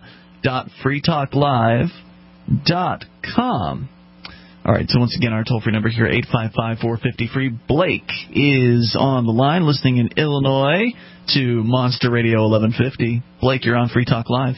A: cam.freetalklive.com. All right, so once again, our toll-free number here, 855-450-FREE. Blake is on the line, listening in Illinois to Monster Radio 1150. Blake, you're on Free Talk Live.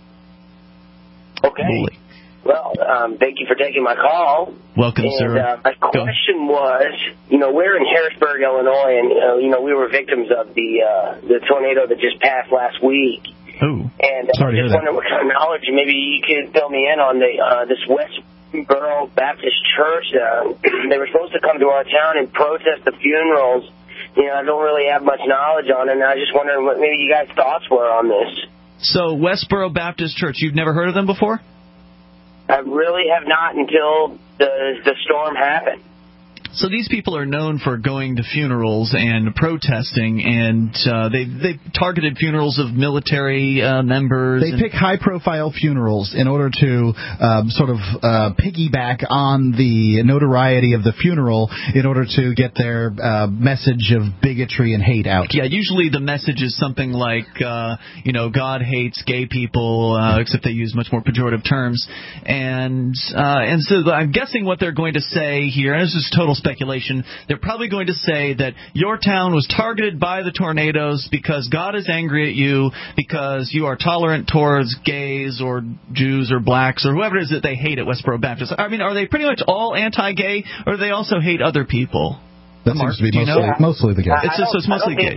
V: Okay.
A: Blake.
V: Well, thank you for taking my call.
A: Welcome,
V: and,
A: sir.
V: My question was, we're in Harrisburg, Illinois, and, we were victims of the tornado that just passed last week.
A: Oh,
V: and
A: sorry to hear
V: I just wondering what kind of knowledge, maybe you could fill me in on this Westboro Baptist Church. They were supposed to come to our town and protest the funerals. I don't really have much knowledge on it, and I just wondering what maybe you guys' thoughts were on this.
A: So, Westboro Baptist Church, you've never heard of them before?
V: I really have not until the storm happened.
A: So these people are known for going to funerals and protesting, and they've targeted funerals of military members.
C: They pick high-profile funerals in order to sort of piggyback on the notoriety of the funeral in order to get their message of bigotry and hate out.
A: Yeah, usually the message is something like, God hates gay people, except they use much more pejorative terms. And so I'm guessing what they're going to say here, and this is total speculation, they're probably going to say that your town was targeted by the tornadoes because God is angry at you because you are tolerant towards gays or Jews or blacks or whoever it is that they hate at Westboro Baptist. I mean, are they pretty much all anti-gay, or do they also hate other people?
C: That seems to be mostly the case.
A: It's mostly gay.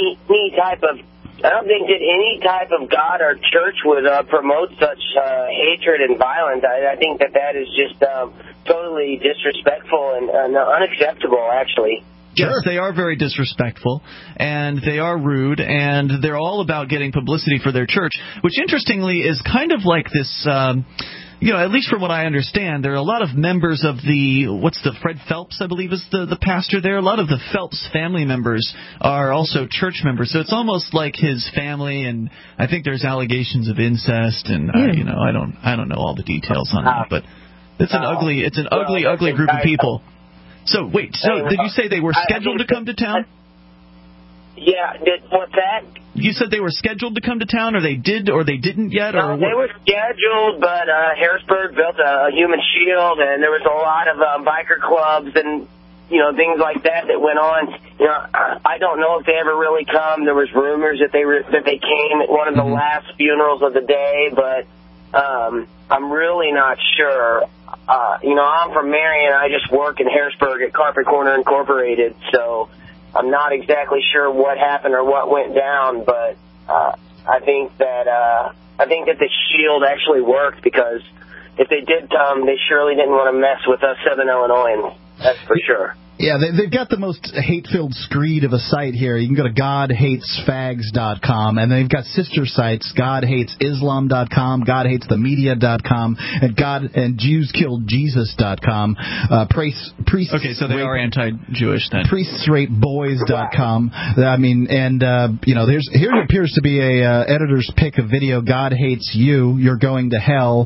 V: I don't think that any type of God or church would promote such hatred and violence. I think that is just totally disrespectful and unacceptable, actually.
A: Yes, they are very disrespectful, and they are rude, and they're all about getting publicity for their church, which interestingly is kind of like this at least from what I understand, there are a lot of members of Fred Phelps, I believe, is the pastor there. A lot of the Phelps family members are also church members, so it's almost like his family, and I think there's allegations of incest, and I don't know all the details on that, but it's an ugly group of people. So wait, did you say they were scheduled to come to town?
V: Yeah, what's that?
A: You said they were scheduled to come to town, or they did, or they didn't yet, or
V: they were scheduled, but Harrisburg built a human shield, and there was a lot of biker clubs and things like that went on. I don't know if they ever really come. There was rumors that they came at one of the last funerals of the day, but I'm really not sure. I'm from Marion. I just work in Harrisburg at Carpet Corner Incorporated, so I'm not exactly sure what happened or what went down, but I think that the shield actually worked, because if they did come, they surely didn't want to mess with us Southern Illinoisans. That's for sure.
C: Yeah, they've got the most hate-filled screed of a site here. You can go to GodHatesFags.com, and they've got sister sites, GodHatesIslam.com, GodHatesTheMedia.com, and JewsKilledJesus.com.
A: Okay, so they are anti-Jewish then.
C: PriestsRapeBoys.com. I mean, and here appears to be a editor's pick of video. God hates you. You're going to hell.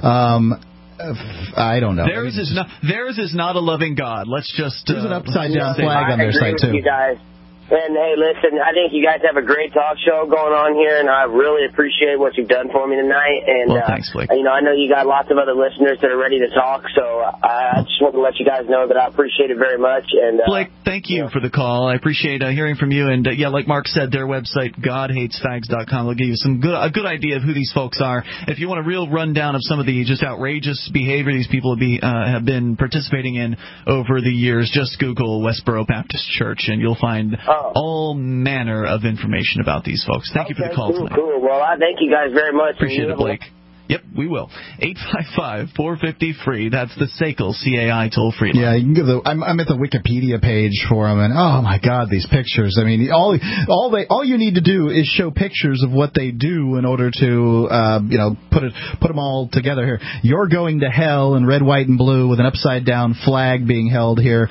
C: I don't know.
A: Theirs is not a loving God. Let's just...
C: There's an upside-down flag on their site, too.
V: You guys. And, hey, listen, I think you guys have a great talk show going on here, and I really appreciate what you've done for me tonight. And,
A: thanks, Blake.
V: I know you got lots of other listeners that are ready to talk, so I just want to let you guys know that I appreciate it very much. And
A: Blake, thank you for the call. I appreciate hearing from you. And, like Mark said, their website, GodHatesFags.com, will give you a good idea of who these folks are. If you want a real rundown of some of the just outrageous behavior these people have been participating in over the years, just Google Westboro Baptist Church, and you'll find all manner of information about these folks. Thank you for the call tonight.
V: Cool. Well, I thank you guys very much.
A: Appreciate it, Blake. Yep, we will. 855-450-FREE. That's the SACL CAI toll-free line.
C: Yeah, you can give I'm at the Wikipedia page for them, and oh my God, these pictures. I mean, all you need to do is show pictures of what they do in order to put them all together here. You're going to hell in red, white, and blue with an upside-down flag being held here.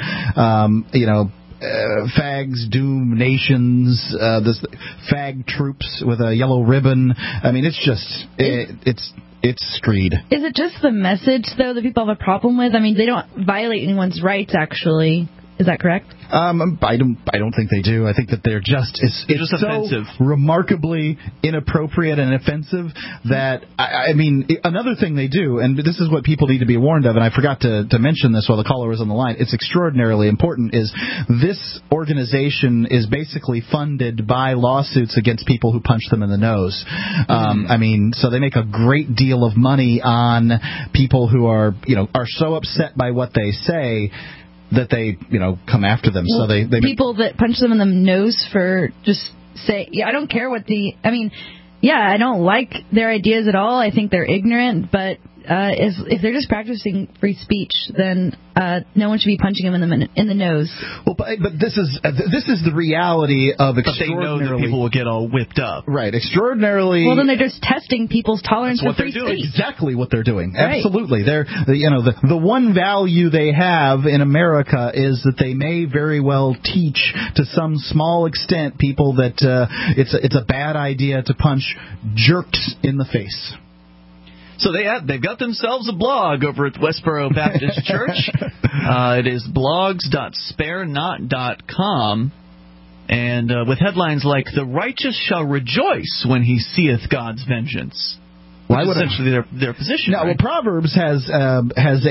C: Fags doom nations, this fag troops with a yellow ribbon. I mean, it's just it's screed.
B: Is it just the message though that people have a problem with? I mean, they don't violate anyone's rights, actually. Is that correct?
C: I don't think they do. I think that they're just it's so
A: offensive,
C: remarkably inappropriate and offensive that I mean, another thing they do, and this is what people need to be warned of, and I forgot to mention this while the caller was on the line. It's extraordinarily important. Is this organization is basically funded by lawsuits against people who punch them in the nose. I mean, so they make a great deal of money on people who are so upset by what they say that they, come after them.
B: Well,
C: so they
B: people that punch them in the nose for just say, I don't care what I don't like their ideas at all. I think they're ignorant, but if they're just practicing free speech, then no one should be punching them in the nose.
C: Well, but this is the reality of extraordinarily.
A: But they know that people will get all whipped up.
C: Right, extraordinarily.
B: Well, then they're just testing people's tolerance for free speech.
C: Exactly what they're doing.
B: Right.
C: Absolutely, they're the one value they have in America is that they may very well teach to some small extent people that it's a bad idea to punch jerks in the face.
A: So they've got themselves a blog over at Westboro Baptist Church. It is blogs.sparenot.com. And with headlines like, "The righteous shall rejoice when he seeth God's vengeance." Which is essentially their position.
C: No,
A: right?
C: well, Proverbs has an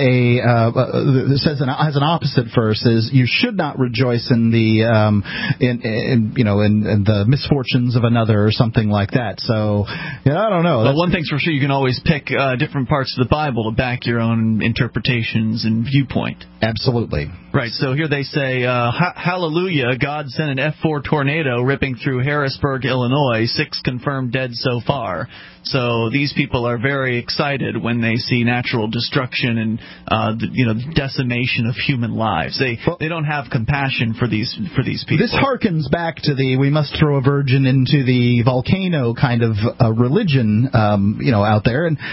C: opposite verse: is you should not rejoice in the in the misfortunes of another or something like that. So I don't know.
A: Well, one thing's for sure: you can always pick different parts of the Bible to back your own interpretations and viewpoint.
C: Absolutely.
A: Right. So here they say, "Hallelujah! God sent an F4 tornado ripping through Harrisburg, Illinois. 6 confirmed dead so far." So these people people are very excited when they see natural destruction and the decimation of human lives. They don't have compassion for these people.
C: This harkens back to the we must throw a virgin into the volcano kind of religion, out there. And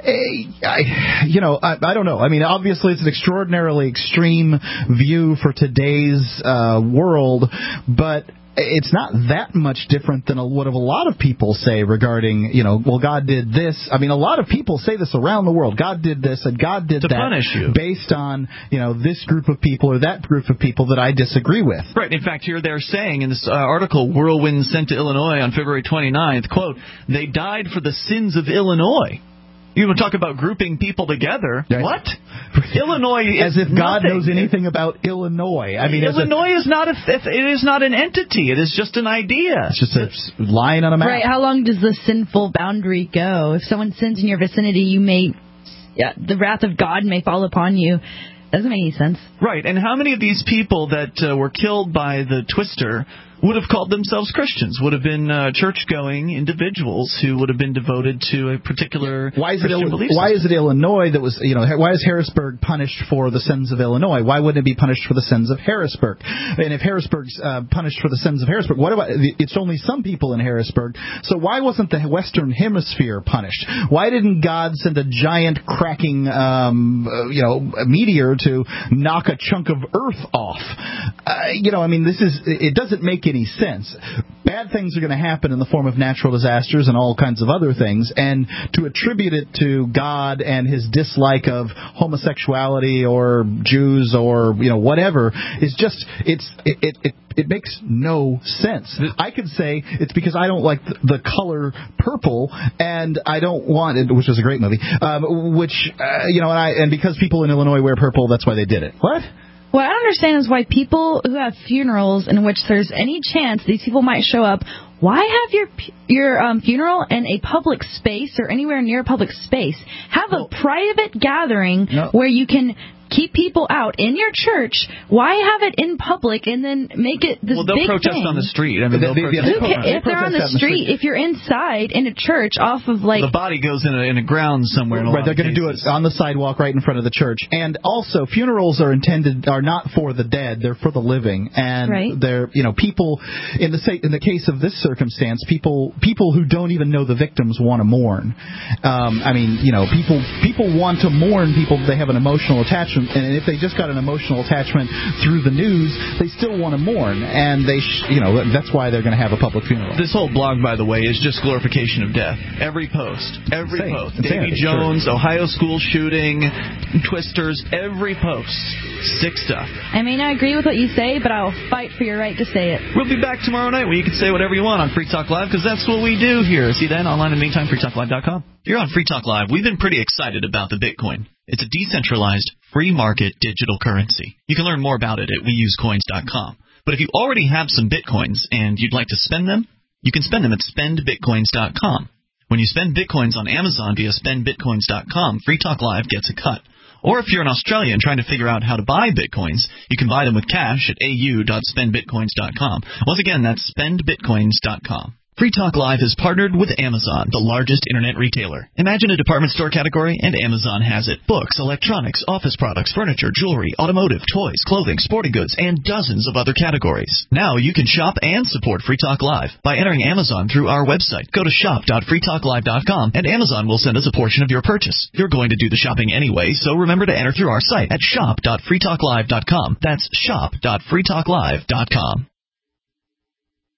C: I don't know. I mean, obviously it's an extraordinarily extreme view for today's world, but it's not that much different than what a lot of people say regarding, well, God did this. I mean, a lot of people say this around the world. God did this and God did
A: to
C: that.
A: Punish you.
C: Based on, this group of people or that group of people that I disagree with.
A: Right. In fact, here they're saying in this article, Whirlwind sent to Illinois on February 29th, quote, they died for the sins of Illinois. You want to talk about grouping people together? Right. What? Illinois is
C: as if God
A: nothing.
C: knows anything about Illinois. I mean,
A: Illinois is not it is not an entity. It is just an idea.
C: It's just a line on a map.
B: Right. How long does the sinful boundary go? If someone sins in your vicinity, the wrath of God may fall upon you. Doesn't make any sense.
A: Right. And how many of these people that were killed by the twister would have called themselves Christians, would have been church-going individuals who would have been devoted to a particular Christian belief system?
C: Why is it Illinois that was, why is Harrisburg punished for the sins of Illinois? Why wouldn't it be punished for the sins of Harrisburg? And if Harrisburg's punished for the sins of Harrisburg, it's only some people in Harrisburg, so why wasn't the Western Hemisphere punished? Why didn't God send a giant cracking, meteor to knock a chunk of Earth off? It doesn't make any sense. Bad things are going to happen in the form of natural disasters and all kinds of other things, and to attribute it to God and his dislike of homosexuality or Jews or whatever is just it makes no sense. I could say it's because I don't like the color purple and I don't want it, which is a great movie, and because people in Illinois wear purple, that's why they did it. What?
B: What I don't understand is why people who have funerals in which there's any chance these people might show up, why have your funeral in a public space or anywhere near a public space? Have a private gathering where you can keep people out in your church. Why have it in public and then make it this big thing?
A: Well, they'll protest on the street. I mean,
B: if they're on the street, if you're inside in a church off of the
A: body goes in a ground somewhere.
C: Right, they're going to do it on the sidewalk right in front of the church. And also, funerals are not for the dead; they're for the living. And they're people in the case of this circumstance, people who don't even know the victims want to mourn. People want to mourn people they have an emotional attachment. And if they just got an emotional attachment through the news, they still want to mourn, and that's why they're going to have a public funeral.
A: This whole blog, by the way, is just glorification of death. Every post. Davy Jones, Ohio school shooting, twisters, every post. Sick stuff.
B: I may not agree with what you say, but I'll fight for your right to say it.
A: We'll be back tomorrow night where you can say whatever you want on Free Talk Live, because that's what we do here. See you then online in the meantime, freetalklive.com. Here on Free Talk Live, we've been pretty excited about the Bitcoin. It's a decentralized, free market digital currency. You can learn more about it at weusecoins.com. But if you already have some Bitcoins and you'd like to spend them, you can spend them at spendbitcoins.com. When you spend Bitcoins on Amazon via spendbitcoins.com, Free Talk Live gets a cut. Or if you're an Australian trying to figure out how to buy Bitcoins, you can buy them with cash at au.spendbitcoins.com. Once again, that's spendbitcoins.com. Free Talk Live is partnered with Amazon, the largest internet retailer. Imagine a department store category, and Amazon has it. Books, electronics, office products, furniture, jewelry, automotive, toys, clothing, sporting goods, and dozens of other categories. Now you can shop and support Free Talk Live by entering Amazon through our website. Go to shop.freetalklive.com, and Amazon will send us a portion of your purchase. You're going to do the shopping anyway, so remember to enter through our site at shop.freetalklive.com. That's shop.freetalklive.com.